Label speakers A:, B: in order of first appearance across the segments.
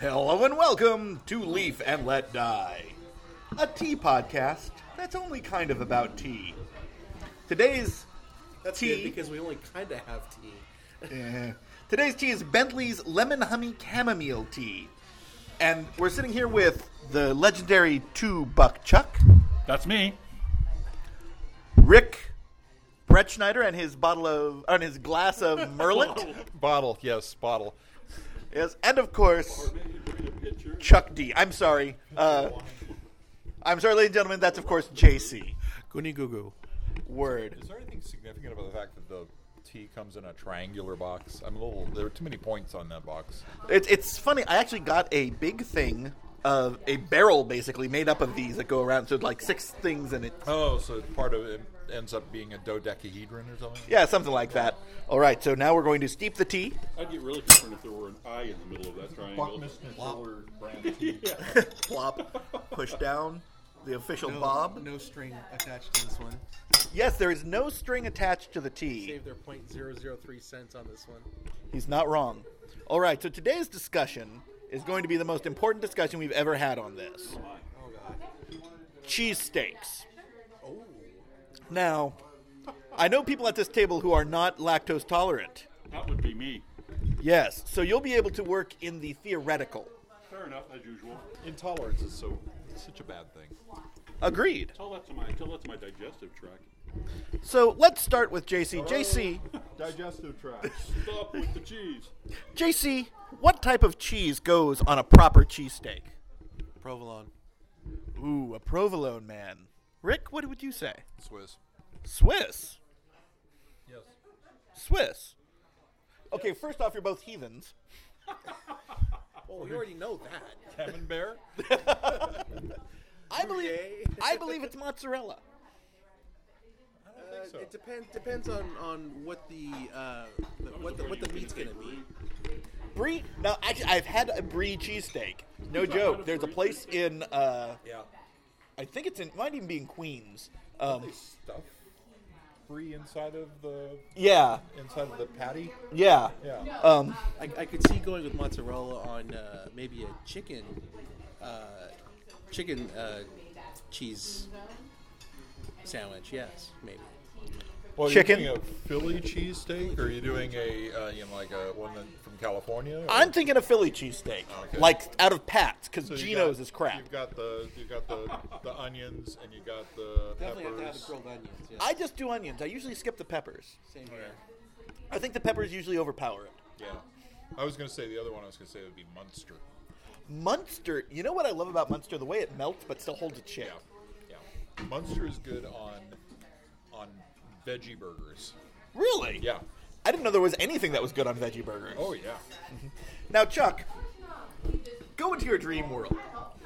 A: Hello and welcome to Leaf and Let Die, a tea podcast that's only kind of about tea. Today's
B: That's
A: tea,
B: good because we only kind of have tea.
A: Today's tea is Bentley's Lemon Honey Chamomile Tea. And we're sitting here with the legendary 2 Buck Chuck,
C: That's me.
A: Rick Brett Schneider and his glass of Merlot.
C: Bottle, yes, bottle.
A: Yes, and of course, Chuck D. I'm sorry. Ladies and gentlemen, that's of course JC.
B: Goonie goo goo.
A: Word.
C: Is there anything significant about the fact that the tea comes in a triangular box? There are too many points on that box.
A: It's funny. I actually got a big thing of a barrel, basically made up of these that go around. So like 6 things in it.
C: Oh, so part of it ends up being a dodecahedron or something?
A: Yeah, something like that. All right. So now we're going to steep the tea.
D: I'd get really concerned if there were an eye in the middle of that triangle.
A: Plop. Push down. The official Bob.
B: No string attached to this one.
A: Yes, there is no string attached to the tea.
B: Save their 0.003 cents on this one.
A: He's not wrong. All right. So today's discussion is going to be the most important discussion we've ever had on this.
B: Oh, God.
A: Cheesesteaks.
B: Oh.
A: Now, I know people at this table who are not lactose tolerant.
D: That would be me.
A: Yes, so you'll be able to work in the theoretical.
D: Fair enough, as usual.
C: Intolerance is such a bad thing.
A: Agreed.
D: Tell that to my digestive tract.
A: So let's start with JC. JC,
C: Digestive tract.
D: Stop with the cheese.
A: JC, what type of cheese goes on a proper cheesesteak?
B: Provolone.
A: Ooh, a provolone man. Rick, what would you say?
C: Swiss.
A: Swiss.
C: Yes.
A: Swiss. Okay, first off, you're both heathens.
B: Oh, we already know that.
C: Camembert?
A: I believe it's mozzarella.
C: So.
B: It depends on what the meat's gonna be.
A: Brie. Now, actually, I've had a brie cheesesteak. No joke. There's a place in.
C: Yeah.
A: I think it might even be in Queens.
C: They stuff brie inside of the patty.
A: Yeah.
C: Yeah.
B: I could see going with mozzarella on maybe a chicken cheese sandwich. Yes, maybe.
C: Well,
A: Chicken.
C: Are you doing a Philly cheesesteak, or are you doing a one from California? Or?
A: I'm thinking a Philly cheesesteak,
C: Okay.
A: like out of Pat's, because
C: So you
A: Geno's
C: got-
A: is crap.
C: You've got the onions, and you got the
B: Definitely have to have
C: peppers.
B: the grilled onions. Yes.
A: I just do onions. I usually skip the peppers.
B: Same here.
A: I think the peppers usually overpower it.
C: Yeah. I was going to say the other one. I was going to say would be Munster.
A: Munster. You know what I love about Munster? The way it melts but still holds its shape.
C: Yeah. Munster is good on veggie burgers.
A: Really?
C: Yeah.
A: I didn't know there was anything that was good on veggie burgers.
C: Oh yeah.
A: Now, Chuck, go into your dream world.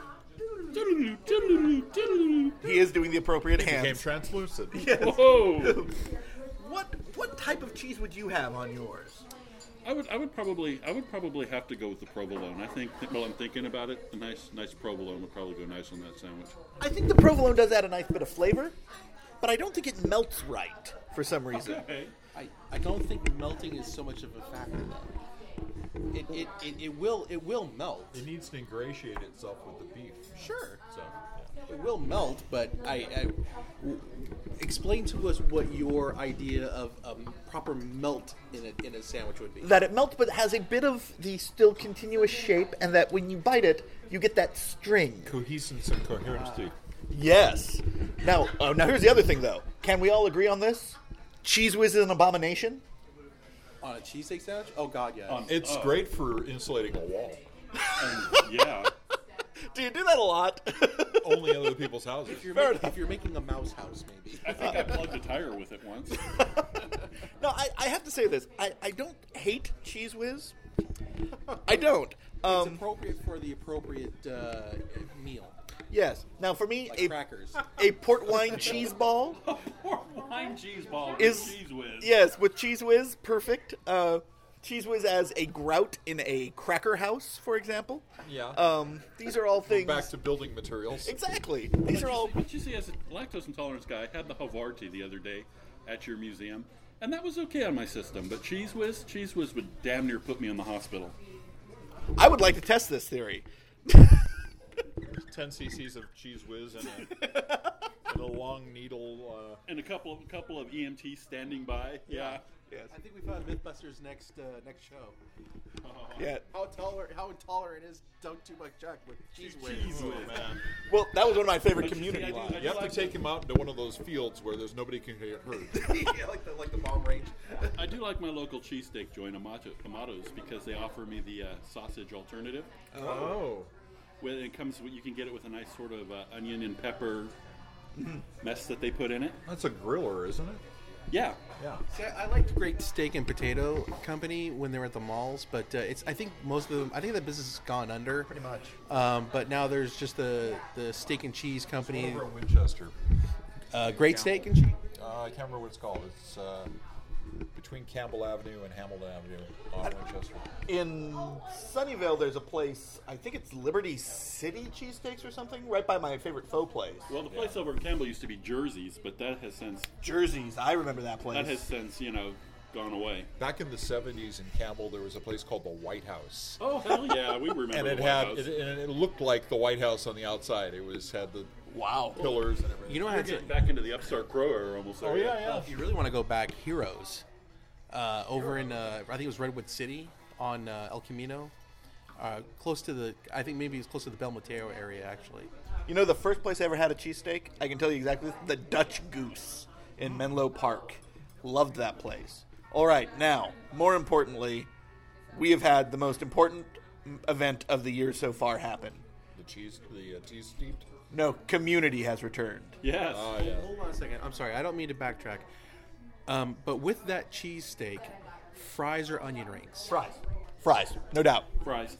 A: He is doing the appropriate
C: Became
A: hands.
C: translucent.
D: Whoa!
A: What type of cheese would you have on yours?
D: I would probably have to go with the provolone. I think while I'm thinking about it, a nice provolone would probably go nice on that sandwich.
A: I think the provolone does add a nice bit of flavor, but I don't think it melts right for some reason.
D: Okay.
B: I don't think melting is so much of a factor though. It will melt.
C: It needs to ingratiate itself with the beef.
B: Sure.
C: So.
B: It will melt, but explain to us what your idea of proper melt in a sandwich would be.
A: That it melts but has a bit of the still continuous shape, and that when you bite it, you get that string.
C: Cohesence and coherence too.
A: Yes. Now here's the other thing, though. Can we all agree on this? Cheese Whiz is an abomination?
B: On a cheesesteak sandwich? Oh God, yeah.
C: It's great for insulating a wall.
D: And, yeah.
A: Do you do that a lot?
C: Only in other people's houses.
B: If you're making a mouse house, maybe.
D: I think I plugged a tire with it once.
A: No, I have to say this. I don't hate Cheese Whiz. I don't.
B: It's appropriate for the appropriate meal,
A: Yes. Now, for me,
B: like crackers.
A: a port wine cheese ball
D: Port wine cheese ball with
A: is
D: cheese whiz.
A: yes, with Cheese Whiz, perfect. Cheese Whiz as a grout in a cracker house, for example.
C: Yeah.
A: These are all things.
C: Back to building materials.
A: Exactly. These are all.
D: But you see, as a lactose intolerance guy, I had the Havarti the other day at your museum, and that was okay on my system. But Cheese Whiz would damn near put me in the hospital.
A: I would like to test this theory.
C: 10 cc's of Cheese Whiz and a long needle.
D: And a couple of EMTs standing by. Yeah.
A: Yes.
B: I think we found MythBusters next show.
A: Yeah.
B: How intolerant is Don't Too Much Chuck with Cheese Whiz.
C: Oh, man.
A: Well, that was one of my favorite
D: But you see,
A: community
D: I do-
A: lines.
D: I
C: You have to take him out into one of those fields where there's nobody can get hurt.
B: Yeah, like the bomb range.
D: I do like my local cheesesteak joint, Amato's, because they offer me the sausage alternative.
C: Oh.
D: With it comes, you can get it with a nice sort of onion and pepper mess that they put in it.
C: That's a griller, isn't it?
D: Yeah.
C: Yeah.
B: See, I liked Great Steak and Potato Company when they were at the malls, but I think most of them. I think that business has gone under.
A: Pretty much.
B: But now there's just the Steak and Cheese Company.
C: Over in Winchester.
B: Great Steak and Cheese.
C: I can't remember what it's called. It's between Campbell Avenue and Hamilton Avenue on Winchester.
A: In Sunnyvale, there's a place, I think it's Liberty City Cheesesteaks or something, right by my favorite faux place.
D: Well, the place over in Campbell used to be Jersey's, but that has since
A: Jerseys, I remember that place.
D: gone away.
C: Back in the 70s in Campbell, there was a place called the White House.
D: Oh hell yeah, we remember.
C: And
D: the
C: it
D: White
C: had
D: House.
C: it looked like the White House on the outside. It had the
A: Wow.
C: pillars and everything.
B: You know how
D: We're
B: to,
D: getting back into the upstart crow era almost.
C: Oh yeah.
B: if you really want to go back, Heroes, over in I think it was Redwood City on El Camino, close to I think maybe it's close to the Bel Mateo area actually.
A: You know the first place I ever had a cheesesteak? I can tell you exactly. The Dutch Goose in Menlo Park. Loved that place. All right, now, more importantly, we have had the most important event of the year so far happen.
C: The cheese steeped.
A: No, Community has returned.
D: Yes.
C: Oh yeah.
B: Hold on a second. I'm sorry. I don't mean to backtrack. But with that cheesesteak, fries or onion rings?
A: Fries, no doubt.
D: Fries.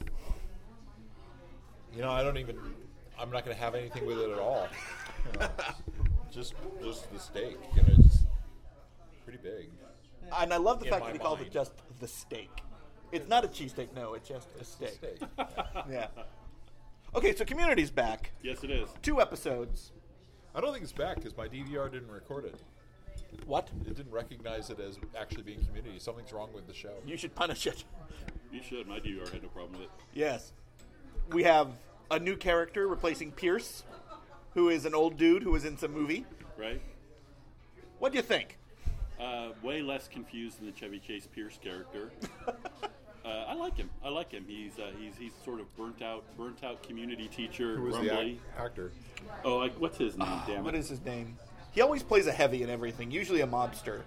C: You know, I'm not going to have anything with it at all. You know, just the steak. You know, it's pretty big.
A: And I love the
C: In
A: fact
C: my
A: that he called it
C: mind.
A: just the steak. It's not a cheesesteak, no, it's just a steak.
C: Steak.
A: Yeah. Okay, so Community's back.
D: Yes, it is.
A: 2 episodes.
C: I don't think it's back because my DVR didn't record it.
A: What?
C: It didn't recognize it as actually being Community. Something's wrong with the show.
A: You should punish it.
D: You should. My DVR had no problem with it.
A: Yes. We have a new character replacing Pierce, who is an old dude who was in some movie.
D: Right?
A: What do you think?
D: Way less confused than the Chevy Chase Pierce character. I like him. He's sort of burnt out community teacher.
C: Who was
D: grumbly.
C: the actor?
D: Oh, what's his name? Damn it.
A: What is his name? He always plays a heavy in everything, usually a mobster.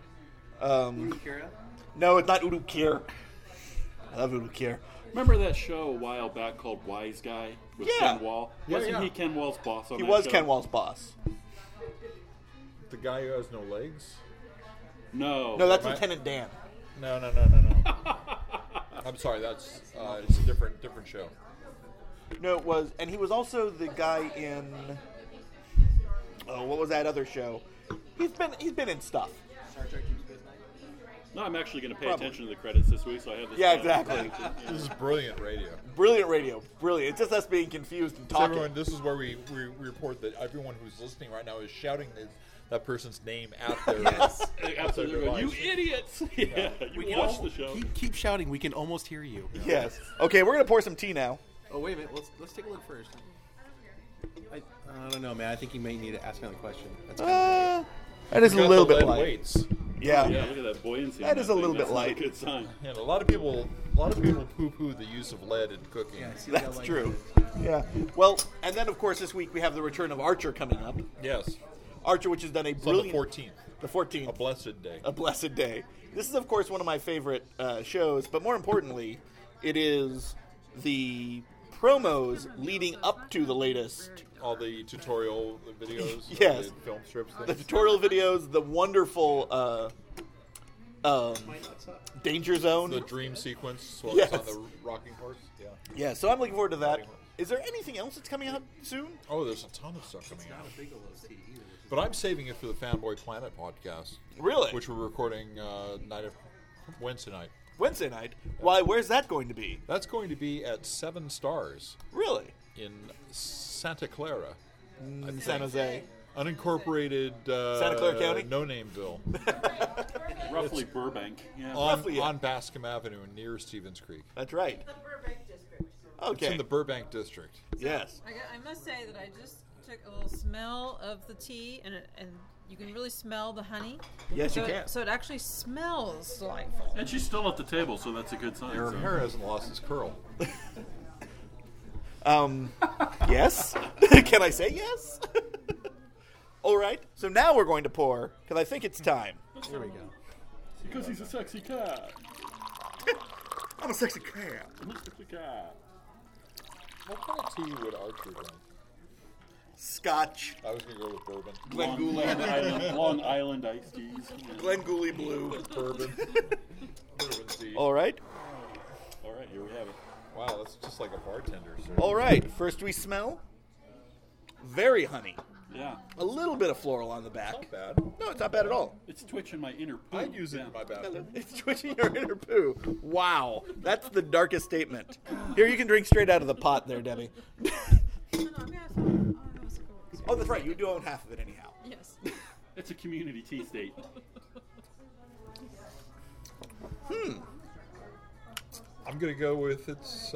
A: No, it's not Udo Kier. I love Udo Kier.
D: Remember that show a while back called Wise Guy with
A: Yeah.
D: Ken Wall?
C: Yeah,
D: Wasn't
C: yeah.
D: he Ken Wall's boss on
A: He
D: that
A: was
D: show?
A: Ken Wall's boss.
C: The guy who has no legs?
D: No.
A: No, that's
C: Right.
A: Lieutenant Dan.
C: No. I'm sorry. That's it's a different show.
A: No, it was, and he was also the guy in. Oh, what was that other show? He's been in stuff.
D: No, I'm actually going to pay
A: Probably.
D: attention to the credits this week, so I have this.
A: Yeah, exactly.
C: This is brilliant radio.
A: Brilliant radio, brilliant. It's just us being confused and
C: So
A: talking.
C: everyone, this is where we report that everyone who's listening right now is shouting that person's name at their
D: Absolutely.
C: device.
D: You idiots! Yeah, you watch the show.
B: Keep shouting. We can almost hear you.
A: Yes. Okay, we're gonna pour some tea now.
B: Oh wait a minute. Let's take a look first. I don't know, man. I think you may need to ask another question. That's
A: That is a
C: Got
A: little
C: the
A: bit
C: lead
A: light.
C: weights.
A: Yeah.
D: Yeah, look at that buoyancy.
A: That
D: on
A: is a
D: thing.
A: little bit
D: That's not
A: light.
D: A good sign.
C: And a lot of people poo-poo the use of lead in cooking.
A: That's true. Yeah. Well, and then of course this week we have the return of Archer coming up.
C: Yes.
A: Archer, which has done a
C: It's on the
A: brilliant.
C: 14th.
A: The 14th.
C: A blessed day.
A: A blessed day. This is, of course, one of my favorite shows, but more importantly, it is the promos leading up to the latest.
C: All the tutorial videos.
A: Yes.
C: The film strips.
A: The
C: Things.
A: tutorial videos, the wonderful Danger Zone.
C: The dream sequence while
A: Yes.
C: it's on the rocking horse. Yeah.
A: Yeah, so I'm looking forward to that. Is there anything else that's coming out soon?
C: Oh, there's a ton of stuff coming out. But I'm saving it for the Fanboy Planet podcast,
A: Really?
C: which we're recording Wednesday night.
A: Wednesday night? Why, where's that going to be?
C: That's going to be at 7 Stars
A: Really?
C: in Santa Clara,
A: In San Jose.
C: unincorporated
A: Santa Clara County?
C: No Nameville,
D: Roughly Burbank. Yeah.
C: on,
A: Roughly, yeah.
C: on Bascom Avenue near Stevens Creek.
A: That's right.
E: The Burbank district.
A: Okay.
C: It's in the Burbank district.
A: Yes.
E: I must say that I just took a little smell of the tea, and you can really smell the honey.
A: Yes,
E: so
A: you can.
E: So it actually smells delightful.
D: And she's still at the table, so that's a good sign.
C: Her
D: so.
C: hair hasn't lost its curl.
A: Yes. Can I say yes? All right. So now we're going to pour, because I think it's time.
B: There we go.
D: Because he's a sexy cat.
A: I'm a sexy cat.
D: Sexy cat.
C: What kind of tea would Archer drink?
A: Scotch.
C: I was going to go with bourbon.
D: Long Island iced teas.
A: Glen Gooley Blue.
C: Bourbon. Bourbon tea.
A: All right.
D: All right, here we have it.
C: Wow, that's just like a bartender, sir.
A: All right. First we smell. Very honey.
D: Yeah.
A: A little bit of floral on the back.
C: Not bad.
A: No, it's not bad at all.
D: It's twitching my inner poo.
C: I'd use it
D: Yeah.
C: in my bathroom.
A: It's twitching your inner poo. Wow. That's the darkest statement. Here, you can drink straight out of the pot there, Debbie.
E: No, I'm gonna have some. Oh, that was cool.
A: Oh, that's right. You do own half of it anyhow.
E: Yes.
D: It's a community tea state.
C: I'm going to go with it's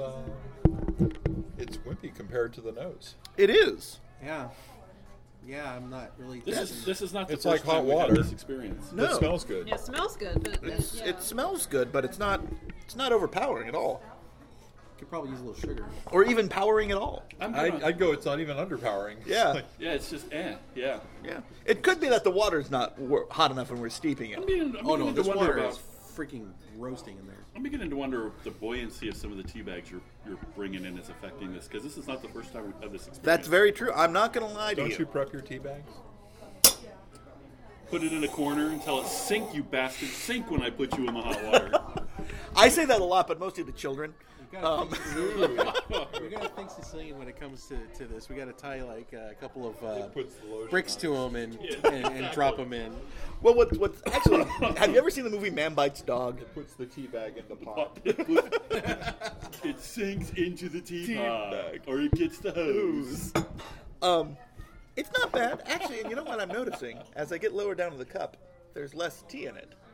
C: wimpy compared to the nose.
A: It is.
B: Yeah. Yeah, I'm not really.
D: This is not the
C: It's
D: first
C: like hot
D: time we've had
C: water.
D: this experience.
A: No.
C: It smells good.
E: Yeah, it smells good, but yeah.
A: It smells good, but it's not overpowering at all.
B: Could probably use a little sugar.
A: Or even powering at all.
C: I'd go it's not even underpowering. It's
A: Yeah.
C: like-
D: Yeah, it's just yeah.
A: Yeah. It could be that the water's not hot enough when we're steeping it.
D: I'm
B: Oh no,
D: beginning to
B: this
D: wonder
B: water
D: about.
B: is freaking roasting in there.
D: I'm beginning to wonder if the buoyancy of some of the tea bags you're bringing in is affecting this, because this is not the first time we've had this experience.
A: That's very true. I'm not going to lie to
C: Don't you prep your tea bags?
D: Put it in a corner and tell it, sink, you bastard, sink when I put you in the hot water.
A: I say that a lot, but mostly to children.
B: We gotta think Sicilian when it comes to this. We gotta tie like a couple of
C: Puts the lotion
B: bricks
C: on.
B: to them and drop them in.
A: Well, what's actually, have you ever seen the movie Man Bites Dog?
C: Puts the tea bag in the pot.
D: It sinks into the teapot, or it gets the hose.
A: It's not bad. Actually, and you know what I'm noticing? As I get lower down to the cup, there's less tea in it.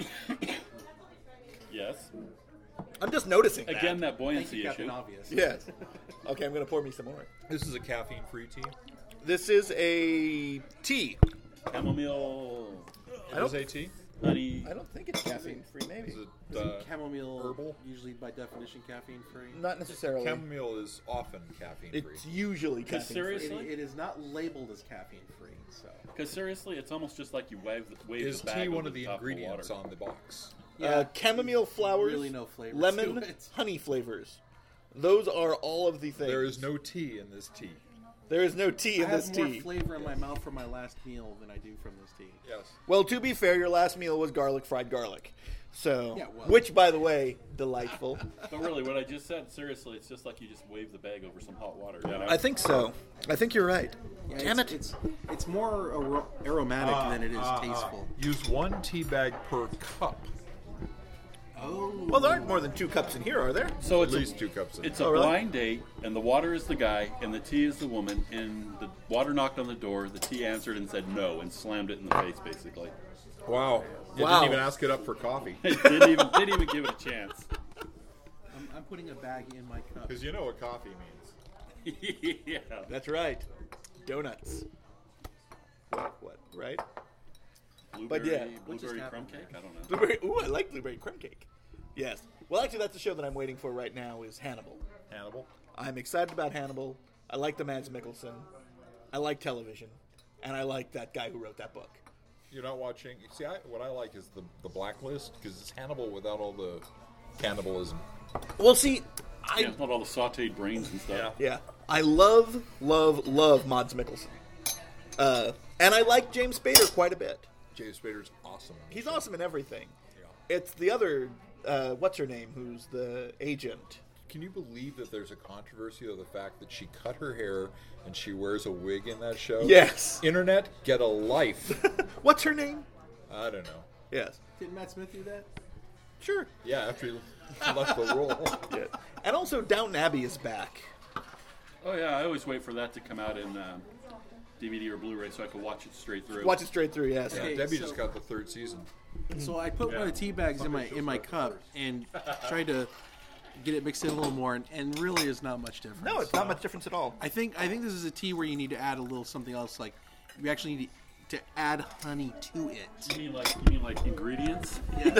D: Yes.
A: I'm just noticing that.
D: Again, that
B: Thank
D: buoyancy
B: you, Captain
D: issue.
B: Obvious.
A: Yes. Okay, I'm going to pour me some more.
C: This is a caffeine-free tea.
A: This is a tea.
D: Chamomile,
C: It is a tea.
D: honey.
A: I don't think it's caffeine free, maybe.
C: Is it
B: Isn't chamomile
C: herbal?
B: usually by definition caffeine free?
A: Not necessarily.
C: Chamomile is often caffeine-free.
A: It's usually
D: Because
A: caffeine free.
D: seriously,
B: It is not labeled as caffeine free, so.
D: it's almost just like you wave
C: Is
D: the bag
C: tea one
D: over
C: of the
D: top
C: ingredients
D: water.
C: on the box?
A: Chamomile flowers,
B: really no flavor
A: lemon,
B: to it.
A: honey flavors. Those are all of the things.
C: There is no tea in this tea.
A: There is no tea
B: I
A: in
B: have
A: this
B: more
A: tea.
B: flavor in my mouth from my last meal than I do from this tea.
C: Yes.
A: Well, to be fair, your last meal was fried garlic. So,
B: Yeah, well.
A: which, by the way, delightful.
D: But really, what I just said, seriously, it's just like you just wave the bag over some hot water. You know?
A: I think so. I think you're right.
B: Yeah,
A: Damn it.
B: It's more aromatic than it is tasteful.
C: Use one tea bag per cup.
B: Oh.
A: Well, there aren't more than 2 cups in here, are there?
D: So
C: At
D: it's
C: least 2 cups in.
D: It's a
A: Oh, really?
D: blind date, and the water is the guy, and the tea is the woman. And the water knocked on the door. The tea answered and said no, and slammed it in the face, basically.
C: Wow. You
A: Wow.
C: didn't even ask it up for coffee.
D: It didn't even give it a chance.
B: I'm putting a bag in my cup.
C: Because you know what coffee means.
D: Yeah.
A: That's right. Donuts. What? Right?
D: Blueberry,
A: yeah.
B: What just
D: blueberry
B: happened
D: crumb cake. I don't know.
A: Blueberry. Ooh, I like blueberry crumb cake. Yes. Well, actually, that's the show that I'm waiting for right now is Hannibal.
C: Hannibal.
A: I'm excited about Hannibal. I like the Mads Mikkelsen. I like television. And I like that guy who wrote that book.
C: You're not watching. See, what I like is the Blacklist because it's Hannibal without all the cannibalism.
A: Well, see,
D: Yeah, not all the sautéed brains and stuff.
A: Yeah, I love Mads Mikkelsen. And I like James Spader quite a bit.
C: James Spader's awesome.
A: He's awesome in everything.
C: Yeah.
A: It's the other, what's her name, who's the agent.
C: Can you believe that there's a controversy of the fact that she cut her hair and she wears a wig in that show?
A: Yes.
C: Internet, get a life.
A: What's her name?
C: I don't know.
A: Yes.
B: Did Matt Smith do that?
A: Sure.
C: Yeah, after he left the role.
A: Yeah. And also, Downton Abbey is back.
D: Oh yeah, I always wait for that to come out in DVD or Blu-ray so I can watch it straight through.
A: Watch it straight through, yes.
C: Yeah,
B: Okay,
C: Debbie
B: so-
C: just got the 3rd season.
B: So I put one of the tea bags in my cup and tried to get it mixed in a little more, and really is not much difference.
A: No, it's not much difference at all.
B: I think this is a tea where you need to add a little something else. Like you actually need to add honey to it.
D: You mean like ingredients?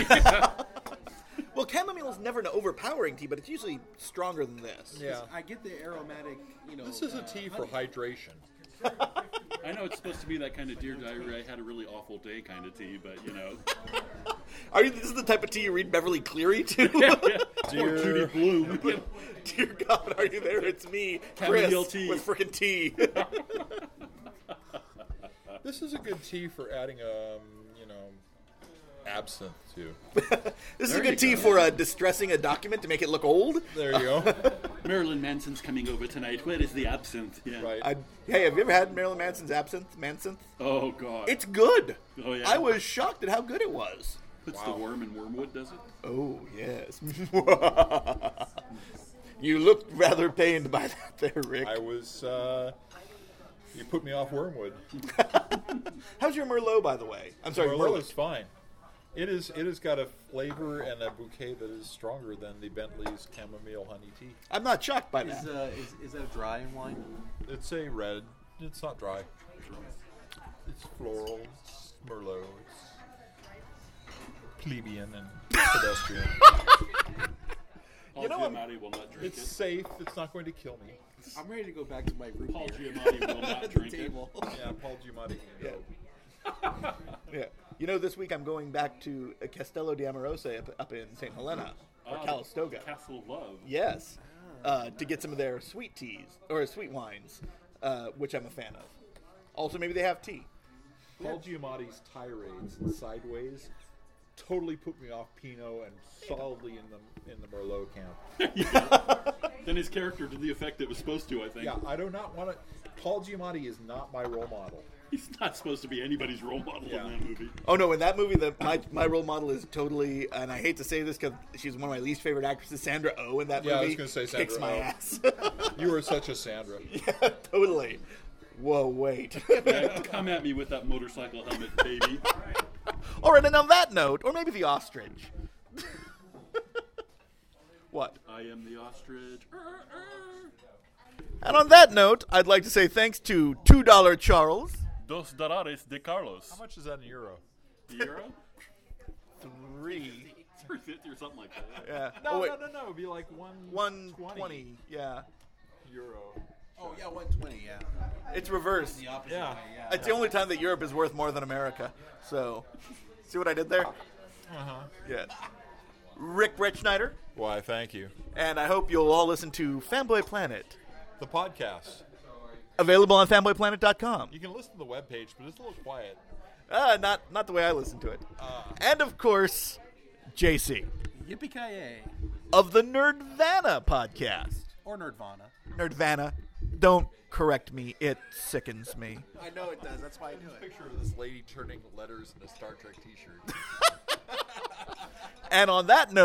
A: Well, chamomile is never an overpowering tea, but it's usually stronger than this.
C: Yeah.
B: I get the aromatic.
C: This is a tea for hydration.
D: I know it's supposed to be that kind of Dear Diary, I had a really awful day kind of tea, but
A: This is the type of tea you read Beverly Cleary to?
D: Or Judy Bloom.
A: Dear God, are you there? It's me, Chris,
D: Chamomile tea.
A: with frickin' tea.
C: This is a good tea for adding, absinthe to.
A: This is a
D: There
A: good
D: you
A: tea
D: go.
A: for distressing a document to make it look old.
C: There you go.
D: Marilyn Manson's coming over tonight. Where is the absinthe? Yeah.
C: Right.
A: Hey, have you ever had Marilyn Manson's absinthe?
D: Oh, God.
A: It's good.
D: Oh, yeah.
A: I was shocked at how good it was.
D: Puts the worm in wormwood, does it?
A: Oh, yes. You look rather pained by that there, Rick.
C: I was, you put me off wormwood.
A: How's your Merlot, by the way? I'm sorry,
C: Merlot
A: Merlot.
C: is fine. It has got a flavor and a bouquet that is stronger than the Bentley's chamomile honey tea.
A: I'm not shocked by that.
B: Is that a dry wine?
C: It's a red. It's not dry. It's floral. It's Merlot. It's plebeian and pedestrian.
D: Paul
A: know, I'm-
D: Giamatti will not drink
C: It's safe. It's not going to kill me.
B: I'm ready to go back to my root
D: Paul
B: beer.
D: Giamatti will not
B: at the
D: drink it.
B: table.
C: Yeah, Paul Giamatti.
A: Yeah. Yeah. You know, this week I'm going back to Castello di Amorosa up in St. Helena, or Calistoga.
D: Castle of Love.
A: Yes. To get some of their sweet teas, or sweet wines, which I'm a fan of. Also, maybe they have tea.
C: Paul Giamatti's tirades and sideways totally put me off Pinot and solidly in the Merlot camp.
D: Then his character did the effect it was supposed to, I think.
C: Yeah, I do not want to. Paul Giamatti is not my role model.
D: He's not supposed to be anybody's role model
C: Yeah.
D: in that movie.
A: Oh no! In that movie, my role model is totally, and I hate to say this because she's one of my least favorite actresses. Sandra Oh in that movie.
C: Yeah, I was gonna say Sandra
A: kicks my
C: Oh.
A: ass.
C: You are such a Sandra.
A: Yeah, totally. Whoa, wait.
D: Yeah, come at me with that motorcycle helmet, baby.
A: All right, and on that note, or maybe the ostrich. What?
D: I am the ostrich.
A: And on that note, I'd like to say thanks to $2 Charles.
D: Dos dólares de Carlos.
C: How much is that in euro?
D: The euro?
A: 3.
D: 350 or something like that.
A: Yeah.
C: No,
A: oh, wait.
C: no. It'd be like
A: 120. Yeah.
C: euro.
B: Oh yeah, 120. Yeah.
A: It's reversed.
B: The opposite
C: Yeah.
B: way. Yeah.
A: It's the only time that Europe is worth more than America. So, see what I did there? Yeah. Rick Bretschneider,
C: Why, thank you.
A: and I hope you'll all listen to Fanboy Planet,
C: The podcast.
A: available on fanboyplanet.com.
C: You can listen to the webpage, but it's a little quiet.
A: Not the way I listen to it. And of course, JC
B: Yippee-ki-yay.
A: of the Nerdvana podcast.
B: Or Nerdvana.
A: Nerdvana, don't correct me; it sickens me.
B: I know it does. That's why I do it.
C: Picture of this lady turning letters in a Star Trek t-shirt.
A: And on that note.